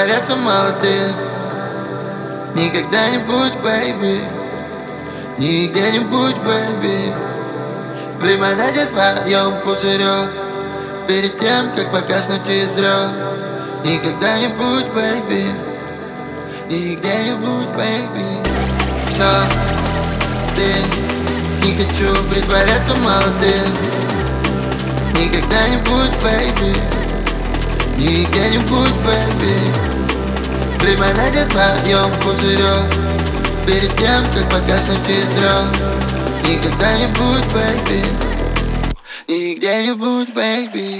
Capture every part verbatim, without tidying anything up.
притворяться молодым. Никогда не будь, бэйби, нигде не будь, бэйби, в лимонаде твоем пузырек, перед тем, как погаснуть изрек. Никогда не будь, бэйби, нигде не будь, бэйби. Все, ты, не хочу притворяться молодым. Никогда не будь, бэйби, нигде не будь, бэйби, в лимонаде твоем пузырек, перед тем, как погаснуть изрек. Никогда не будь, бэйби, нигде не будь, бэйби.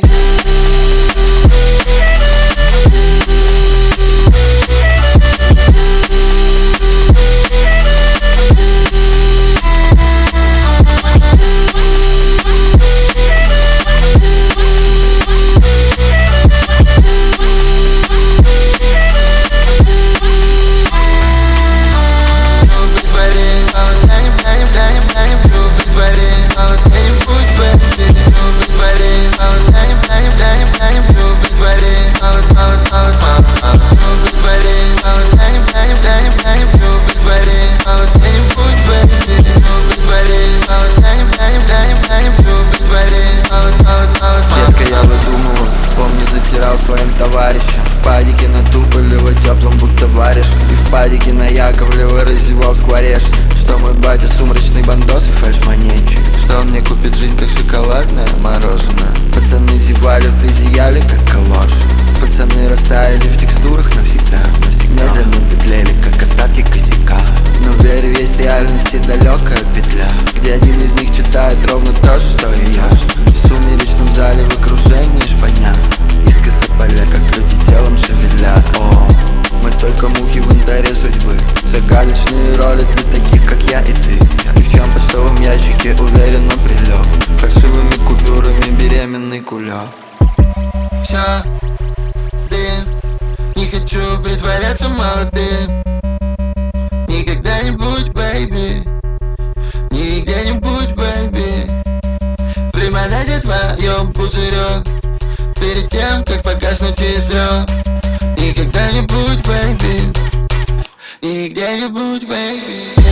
Своим товарищам в падике на Туполево теплом будто варишь, и в падике на Яковлева раздевал скворечь. Что мой батя сумрачный бандос и фальшмонетчик, что он мне купит жизнь как шоколадное мороженое. Пацаны зевали, рты зияли как калош. Пацаны растаяли в текстурах навсегда, навсегда. Медленно петлели, как остатки косяка. Но в вере есть реальности далекая петля, где один из них читает ровно то же, что и я. В сумеречном зале в окружении шпаня, искоса поля, как люди телом шевеля. О, мы только мухи в янтаре судьбы, загадочные роли для таких, как я и ты. И в чем почтовом ящике уверенно прилег, фальшивыми купюрами беременный кулек. Все, дым, не хочу притворяться молодым. Никогда не будь, бэйби, нигде не будь, бэйби, в лимонаде твоем пузырек, перед тем, как погаснуть изрек. Никогда не будь, бэйби, нигде не будь, бэйби.